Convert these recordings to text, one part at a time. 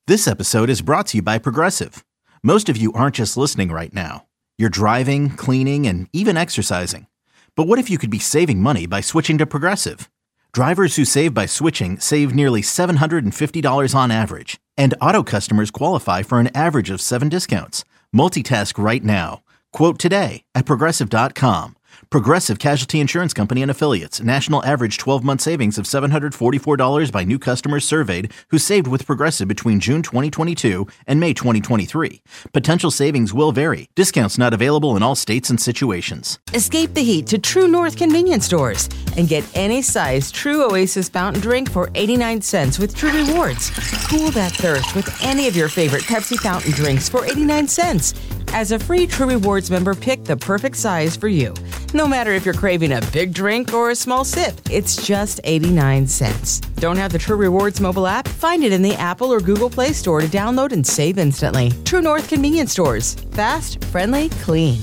This episode is brought to you by Progressive. Most of you aren't just listening right now. You're driving, cleaning, and even exercising. But what if you could be saving money by switching to Progressive? Drivers who save by switching save nearly $750 on average. And auto customers qualify for an average of 7 discounts. Multitask right now. Quote today at Progressive.com. Progressive Casualty Insurance Company and Affiliates. National average 12-month savings of $744 by new customers surveyed who saved with Progressive between June 2022 and May 2023. Potential savings will vary. Discounts not available in all states and situations. Escape the heat to True North convenience stores and get any size True Oasis fountain drink for 89 cents with True Rewards. Cool that thirst with any of your favorite Pepsi fountain drinks for 89 cents. As a free True Rewards member, pick the perfect size for you. No matter if you're craving a big drink or a small sip, it's just 89 cents. Don't have the True Rewards mobile app? Find it in the Apple or Google Play Store to download and save instantly. True North convenience stores. Fast, friendly, clean.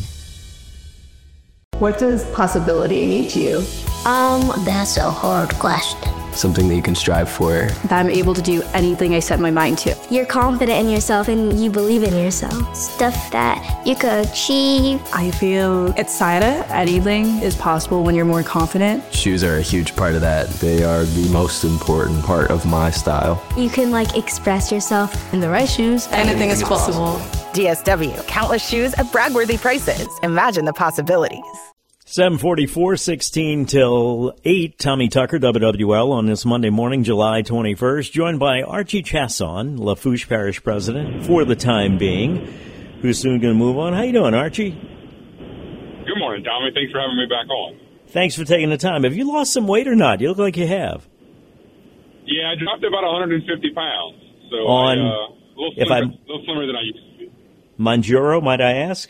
What does possibility mean to you? That's a hard question. Something that you can strive for. That I'm able to do anything I set my mind to. You're confident in yourself and you believe in yourself. Stuff that you could achieve. I feel excited. Anything is possible when you're more confident. Shoes are a huge part of that. They are the most important part of my style. You can express yourself. In the right shoes, anything is possible. DSW, countless shoes at brag-worthy prices. Imagine the possibilities. 7:44, 16 till 8. Tommy Tucker, WWL, on this Monday morning, July 21st, joined by Archie Chasson, Lafourche Parish President, for the time being, who's soon going to move on. How you doing, Archie? Good morning, Tommy. Thanks for having me back on. Thanks for taking the time. Have you lost some weight or not? You look like you have. Yeah, I dropped about 150 pounds. So on, a little slimmer than I used to be. Mounjaro, might I ask?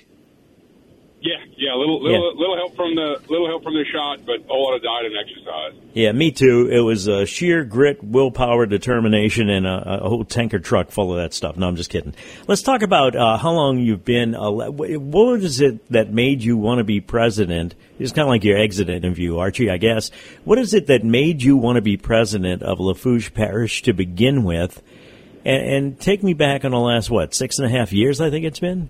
Yeah, little help from the shot, but a whole lot of diet and exercise. Yeah, me too. It was sheer grit, willpower, determination, and a whole tanker truck full of that stuff. No, I'm just kidding. Let's talk about how long you've been. What is it that made you want to be president? It's kind of like your exit interview, Archie, I guess. What is it that made you want to be president of Lafourche Parish to begin with? And take me back on the last, 6.5 years, I think it's been?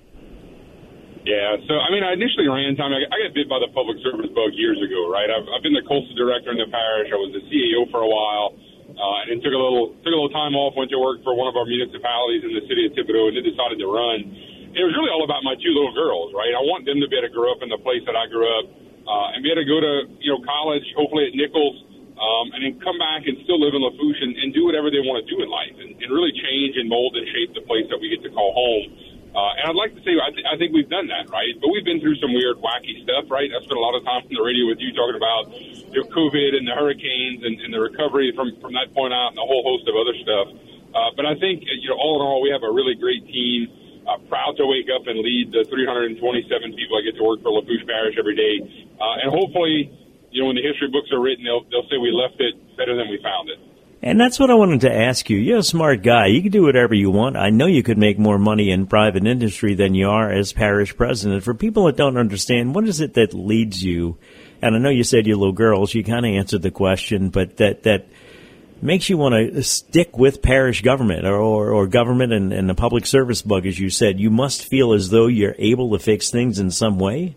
Yeah, so, I initially ran, Tommy, I got bit by the public service bug years ago, right? I've been the coastal director in the parish. I was the CAO for a while, and took a little time off, went to work for one of our municipalities in the city of Thibodaux, and then decided to run. It was really all about my 2 little girls, right? I want them to be able to grow up in the place that I grew up, and be able to go to, college, hopefully at Nichols, and then come back and still live in Lafourche and do whatever they want to do in life, and really change and mold and shape the place that we get to call home. And I'd like to say, I think we've done that, right? But we've been through some weird, wacky stuff, right? I spent a lot of time on the radio with you talking about COVID and the hurricanes and the recovery from that point out and a whole host of other stuff. But I think, all in all, we have a really great team, proud to wake up and lead the 327 people that get to work for Lafourche Parish every day. And hopefully, when the history books are written, they'll say we left it better than we found it. And that's what I wanted to ask you. You're a smart guy. You can do whatever you want. I know you could make more money in private industry than you are as parish president. For people that don't understand, what is it that leads you? And I know you said your little girls. You kind of answered the question, but that makes you want to stick with parish government or government and the public service bug, as you said. You must feel as though you're able to fix things in some way.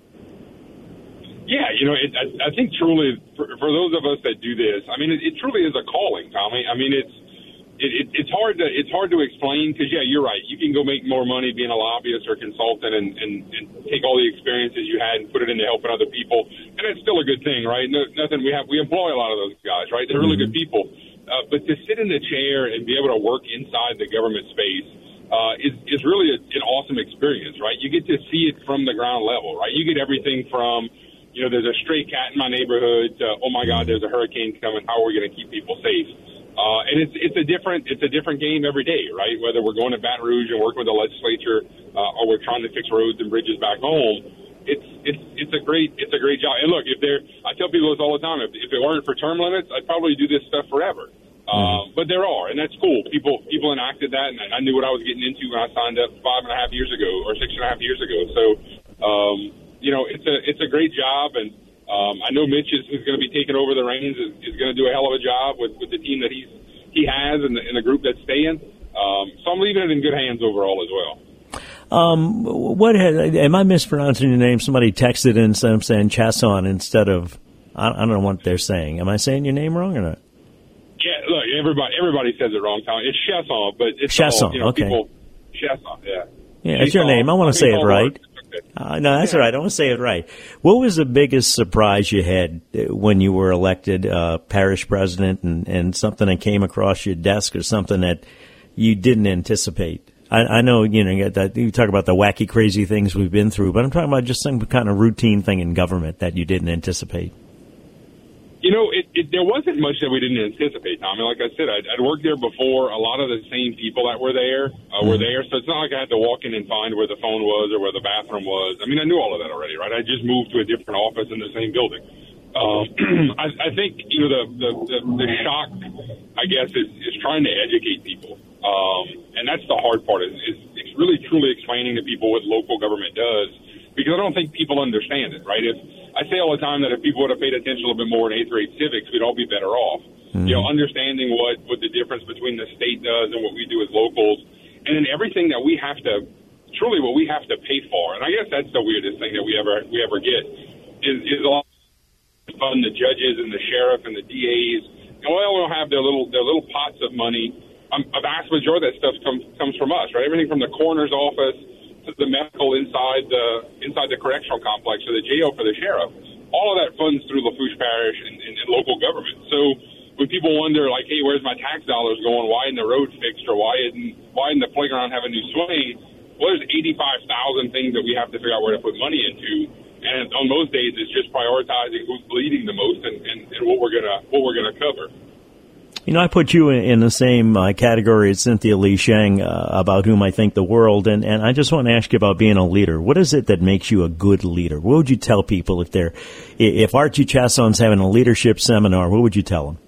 Yeah, I think truly for those of us that do this, it truly is a calling, Tommy. It's hard to explain because, yeah, you're right. You can go make more money being a lobbyist or consultant and take all the experiences you had and put it into helping other people, and it's still a good thing, right? We employ a lot of those guys, right? They're really good people, but to sit in the chair and be able to work inside the government space is really an awesome experience, right? You get to see it from the ground level, right? You get everything from there's a stray cat in my neighborhood. Oh my God, there's a hurricane coming. How are we going to keep people safe? And it's a different game every day, right? Whether we're going to Baton Rouge and working with the legislature, or we're trying to fix roads and bridges back home. It's a great job. And look, I tell people this all the time. If it weren't for term limits, I'd probably do this stuff forever. But there are, and that's cool. People enacted that, and I knew what I was getting into when I signed up 5.5 years ago or 6.5 years ago. So. It's a great job, and I know Mitch who's going to be taking over the reins is going to do a hell of a job with the team that he has and the group that's staying. So I'm leaving it in good hands overall as well. Am I mispronouncing your name? Somebody texted in saying Chasson instead of, I don't know what they're saying. Am I saying your name wrong or not? Yeah, look, everybody says it wrong, Tom. It's Chasson, but it's Chasson, all, okay. People, Chasson, yeah. Yeah, it's your name. I want to say it right. No, that's all right. I want to say it right. What was the biggest surprise you had when you were elected parish president and something that came across your desk or something that you didn't anticipate? I know, that you talk about the wacky, crazy things we've been through, but I'm talking about just some kind of routine thing in government that you didn't anticipate. There wasn't much that we didn't anticipate, Tommy. Like I said, I'd worked there before. A lot of the same people that were there were there, so it's not like I had to walk in and find where the phone was or where the bathroom was. I mean, I knew all of that already, right? I just moved to a different office in the same building. I think, the shock, I guess, is trying to educate people. And that's the hard part, is really truly explaining to people what local government does, because I don't think people understand it, right? I say all the time that if people would have paid attention a little bit more in 8th grade civics, we'd all be better off. Mm-hmm. Understanding what the difference between the state does and what we do as locals, and then everything that we have to, truly what we have to pay for. And I guess that's the weirdest thing that we ever get is a lot of fun, the judges and the sheriff and the DAs. And we all have their little pots of money. A vast majority of that stuff comes from us, right? Everything from the coroner's office to the medical inside the correctional complex or the jail for the sheriff. All of that funds through Lafourche Parish and local government. So when people wonder, like, hey, where's my tax dollars going? Why isn't the road fixed? Or why isn't the playground have a new swing? Well, there's 85,000 things that we have to figure out where to put money into. And on most days, it's just prioritizing who's bleeding the most and what we're gonna cover. I put you in the same category as Cynthia Lee Shang, about whom I think the world, and I just want to ask you about being a leader. What is it that makes you a good leader? What would you tell people if Archie Chasson's having a leadership seminar? What would you tell them?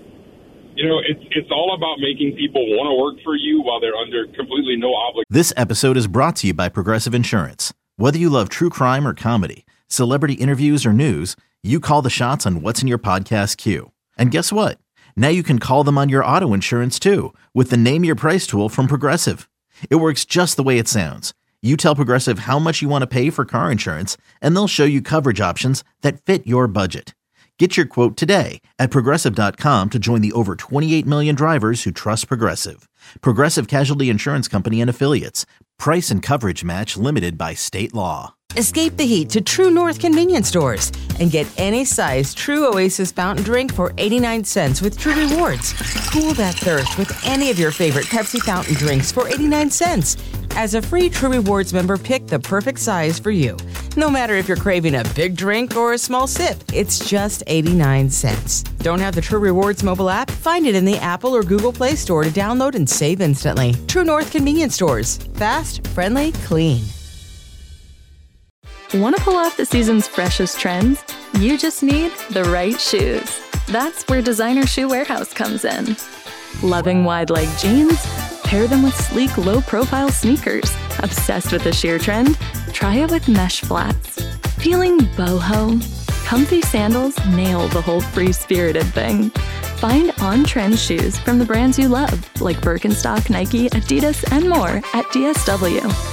It's all about making people want to work for you while they're under completely no obligation. This episode is brought to you by Progressive Insurance. Whether you love true crime or comedy, celebrity interviews or news, you call the shots on what's in your podcast queue. And guess what? Now you can call them on your auto insurance, too, with the Name Your Price tool from Progressive. It works just the way it sounds. You tell Progressive how much you want to pay for car insurance, and they'll show you coverage options that fit your budget. Get your quote today at Progressive.com to join the over 28 million drivers who trust Progressive. Progressive Casualty Insurance Company and Affiliates. Price and coverage match limited by state law. Escape the heat to True North convenience stores and get any size True Oasis fountain drink for 89 cents with True Rewards. Cool that thirst with any of your favorite Pepsi fountain drinks for 89 cents. As a free True Rewards member, pick the perfect size for you. No matter if you're craving a big drink or a small sip, it's just 89 cents. Don't have the True Rewards mobile app? Find it in the Apple or Google Play Store to download and save instantly. True North convenience stores. Fast, friendly, clean. Want to pull off the season's freshest trends? You just need the right shoes. That's where Designer Shoe Warehouse comes in. Loving wide leg jeans? Pair them with sleek, low-profile sneakers. Obsessed with the sheer trend? Try it with mesh flats. Feeling boho? Comfy sandals nail the whole free-spirited thing. Find on-trend shoes from the brands you love, like Birkenstock, Nike, Adidas, and more at DSW.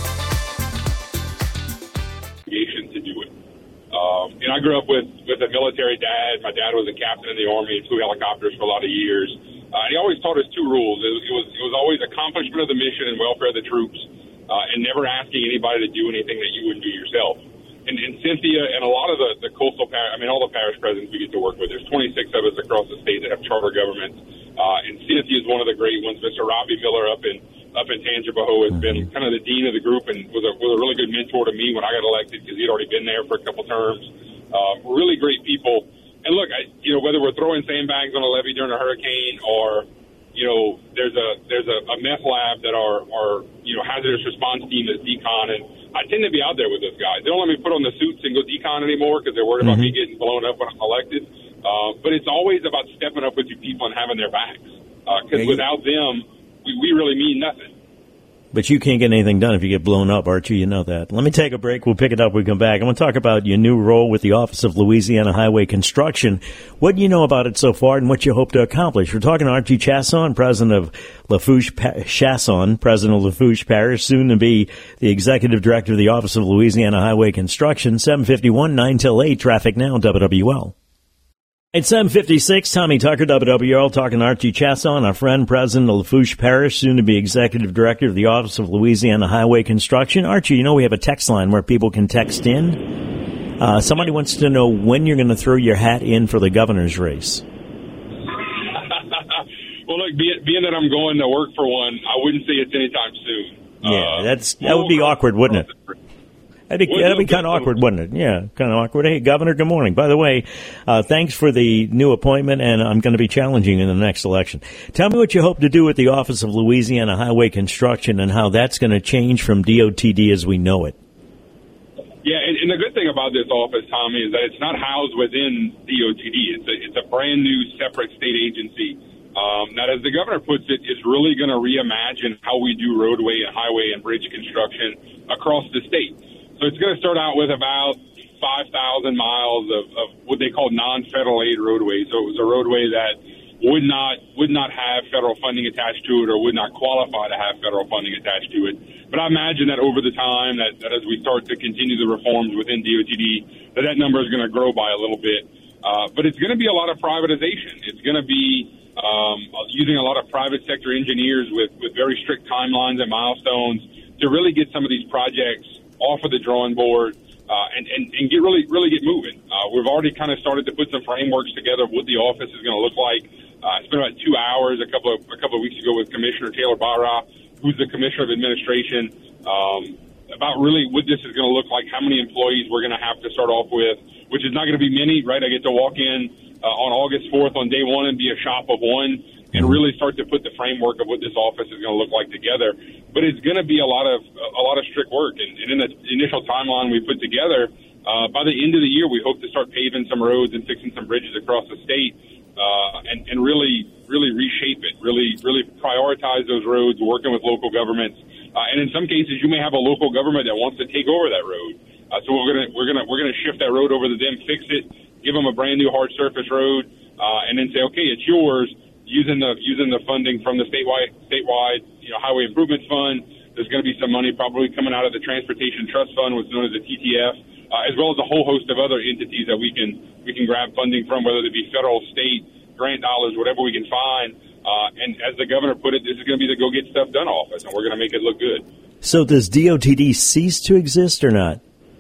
I grew up with a military dad. My dad was a captain in the Army, flew helicopters for a lot of years. And he always taught us two rules. It was always accomplishment of the mission and welfare of the troops, and never asking anybody to do anything that you wouldn't do yourself. And Cynthia and a lot of the coastal all the parish presidents we get to work with. There's 26 of us across the state that have charter governments. And Cynthia is one of the great ones. Mr. Robbie Miller up in Tangipahoa has been kind of the dean of the group and was a really good mentor to me when I got elected because he'd already been there for a couple terms. Really great people. And look, whether we're throwing sandbags on a levee during a hurricane or, there's a meth lab that our hazardous response team is decon, and I tend to be out there with those guys. They don't let me put on the suits and go decon anymore because they're worried about me getting blown up when I'm elected. But it's always about stepping up with your people and having their backs. Because without them, we really mean nothing. But you can't get anything done if you get blown up, Archie. You know that. Let me take a break. We'll pick it up when we come back. I'm going to talk about your new role with the Office of Louisiana Highway Construction, what you know about it so far, and what you hope to accomplish. We're talking to Archie Chasson, president of Lafourche Parish, soon to be the executive director of the Office of Louisiana Highway Construction. 7:51, 9 till 8. Traffic now, WWL. At 7:56, Tommy Tucker, WWL, talking to Archie Chasson, our friend, president of Lafourche Parish, soon to be executive director of the Office of Louisiana Highway Construction. Archie, you know we have a text line where people can text in. Somebody wants to know when you're going to throw your hat in for the governor's race. Well, look, being that I'm going to work for one, I wouldn't say it's anytime soon. Yeah, that would be awkward, wouldn't it? That'd be kind of awkward, wouldn't it? Yeah, kind of awkward. Hey, Governor, good morning. By the way, thanks for the new appointment, and I'm going to be challenging in the next election. Tell me what you hope to do with the Office of Louisiana Highway Construction and how that's going to change from DOTD as we know it. Yeah, and the good thing about this office, Tommy, is that it's not housed within DOTD. It's a brand new separate state agency. Now, as the governor puts it, it's really going to reimagine how we do roadway and highway and bridge construction across the state. So it's going to start out with about 5,000 miles of what they call non-federal aid roadways. So it was a roadway that would not have federal funding attached to it or would not qualify to have federal funding attached to it. But I imagine that over the time that as we start to continue the reforms within DOTD, that number is going to grow by a little bit. But it's going to be a lot of privatization. It's going to be using a lot of private sector engineers with very strict timelines and milestones to really get some of these projects off of the drawing board and get really get moving. We've already kind of started to put some frameworks together of what the office is going to look like. I spent about 2 hours a couple of weeks ago with Commissioner Taylor Barra, who's the Commissioner of Administration, about really what this is going to look like, how many employees we're going to have to start off with, which is not going to be many, right? I get to walk in on August 4th on day one and be a shop of one and really start to put the framework of what this office is going to look like together. But it's going to be a lot of strict work. And in the initial timeline we put together, by the end of the year, we hope to start paving some roads and fixing some bridges across the state and really reshape it, really prioritize those roads, working with local governments. And in some cases, you may have a local government that wants to take over that road. So we're gonna shift that road over to them, fix it, give them a brand new hard surface road, and then say, okay, it's yours. Using the funding from the statewide highway improvement fund. There's going to be some money probably coming out of the Transportation Trust Fund, what's known as the TTF, as well as a whole host of other entities that we can grab funding from, whether it be federal, state, grant dollars, whatever we can find. And as the governor put it, this is going to be the go get stuff done office, and we're going to make it look good. So does DOTD cease to exist or not?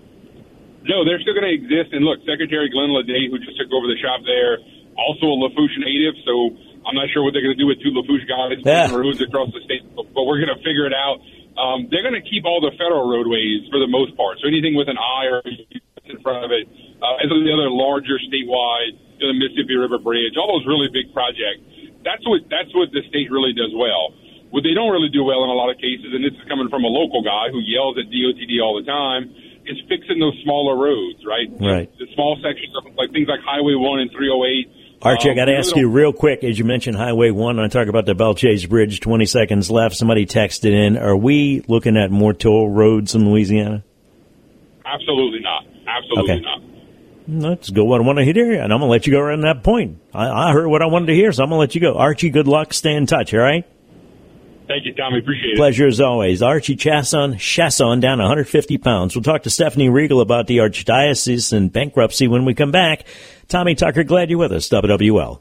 No, they're still going to exist. And look, Secretary Glenn Ledet, who just took over the shop there, also a Lafourche native, so I'm not sure what they're going to do with two Lafourche guys paving roads across the state, but we're going to figure it out. They're going to keep all the federal roadways for the most part. So anything with an I or in front of it, as well as the other larger statewide, the Mississippi River Bridge, all those really big projects. That's what the state really does well. What they don't really do well in a lot of cases, and this is coming from a local guy who yells at DOTD all the time, is fixing those smaller roads, right? Right. The small sections, like things like Highway 1 and 308. Archie, I got to ask you real quick, as you mentioned Highway 1, I talk about the Belchase Bridge, 20 seconds left. Somebody texted in. Are we looking at more toll roads in Louisiana? Absolutely not. Absolutely not. Let's go what I want to hear, and I'm going to let you go around that point. I heard what I wanted to hear, so I'm going to let you go. Archie, good luck. Stay in touch, all right? Thank you, Tommy. Appreciate it. Pleasure as always. Archie Chasson down 150 pounds. We'll talk to Stephanie Regal about the Archdiocese and bankruptcy when we come back. Tommy Tucker, glad you're with us, WWL.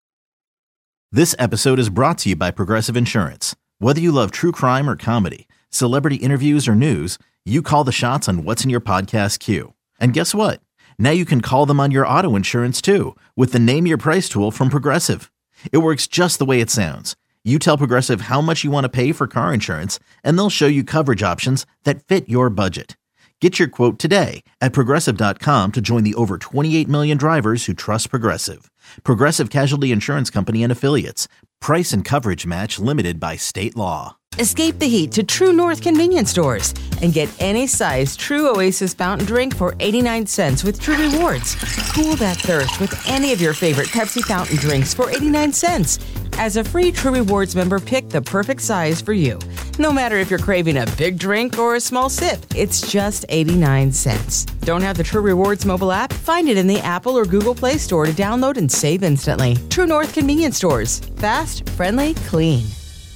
This episode is brought to you by Progressive Insurance. Whether you love true crime or comedy, celebrity interviews or news, you call the shots on what's in your podcast queue. And guess what? Now you can call them on your auto insurance too with the Name Your Price tool from Progressive. It works just the way it sounds. You tell Progressive how much you want to pay for car insurance, and they'll show you coverage options that fit your budget. Get your quote today at Progressive.com to join the over 28 million drivers who trust Progressive. Progressive Casualty Insurance Company and Affiliates. Price and coverage match limited by state law. Escape the heat to True North convenience stores and get any size True Oasis fountain drink for 89 cents with True Rewards. Cool that thirst with any of your favorite Pepsi fountain drinks for 89 cents. As a free True Rewards member, pick the perfect size for you. No matter if you're craving a big drink or a small sip, it's just 89 cents. Don't have the True Rewards mobile app? Find it in the Apple or Google Play Store to download and save instantly. True North Convenience Stores. Fast, friendly, clean.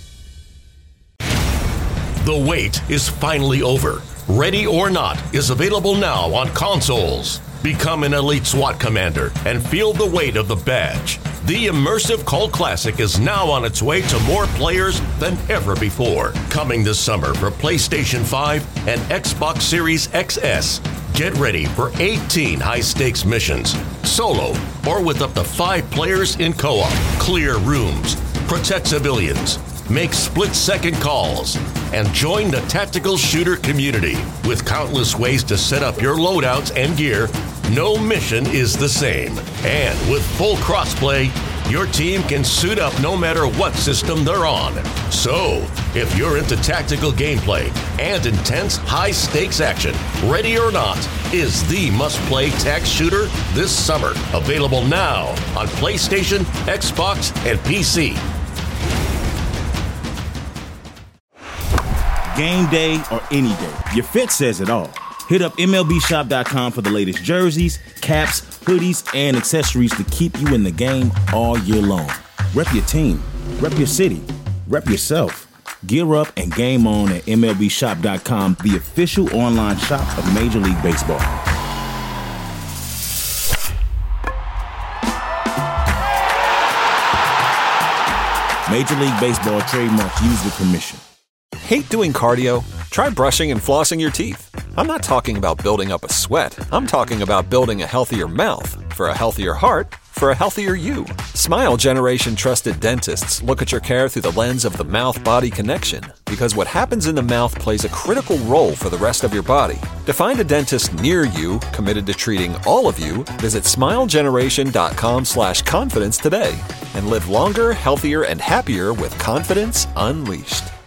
The wait is finally over. Ready or Not is available now on consoles. Become an elite SWAT commander and feel the weight of the badge. The immersive cult classic is now on its way to more players than ever before. Coming this summer for PlayStation 5 and Xbox Series XS. Get ready for 18 high-stakes missions, solo or with up to 5 players in co-op. Clear rooms, protect civilians, make split-second calls, and join the tactical shooter community. With countless ways to set up your loadouts and gear, no mission is the same. And with full crossplay, your team can suit up no matter what system they're on. So, if you're into tactical gameplay and intense high-stakes action, Ready or Not is the must-play tac shooter this summer. Available now on PlayStation, Xbox, and PC. Game day or any day, your fit says it all. Hit up MLBshop.com for the latest jerseys, caps, hoodies, and accessories to keep you in the game all year long. Rep your team, rep your city, rep yourself. Gear up and game on at MLBshop.com, the official online shop of Major League Baseball. Major League Baseball trademark used with permission. Hate doing cardio? Try brushing and flossing your teeth. I'm not talking about building up a sweat. I'm talking about building a healthier mouth for a healthier heart for a healthier you. Smile Generation trusted dentists look at your care through the lens of the mouth-body connection, because what happens in the mouth plays a critical role for the rest of your body. To find a dentist near you committed to treating all of you, visit smilegeneration.com/confidence today and live longer, healthier, and happier with confidence unleashed.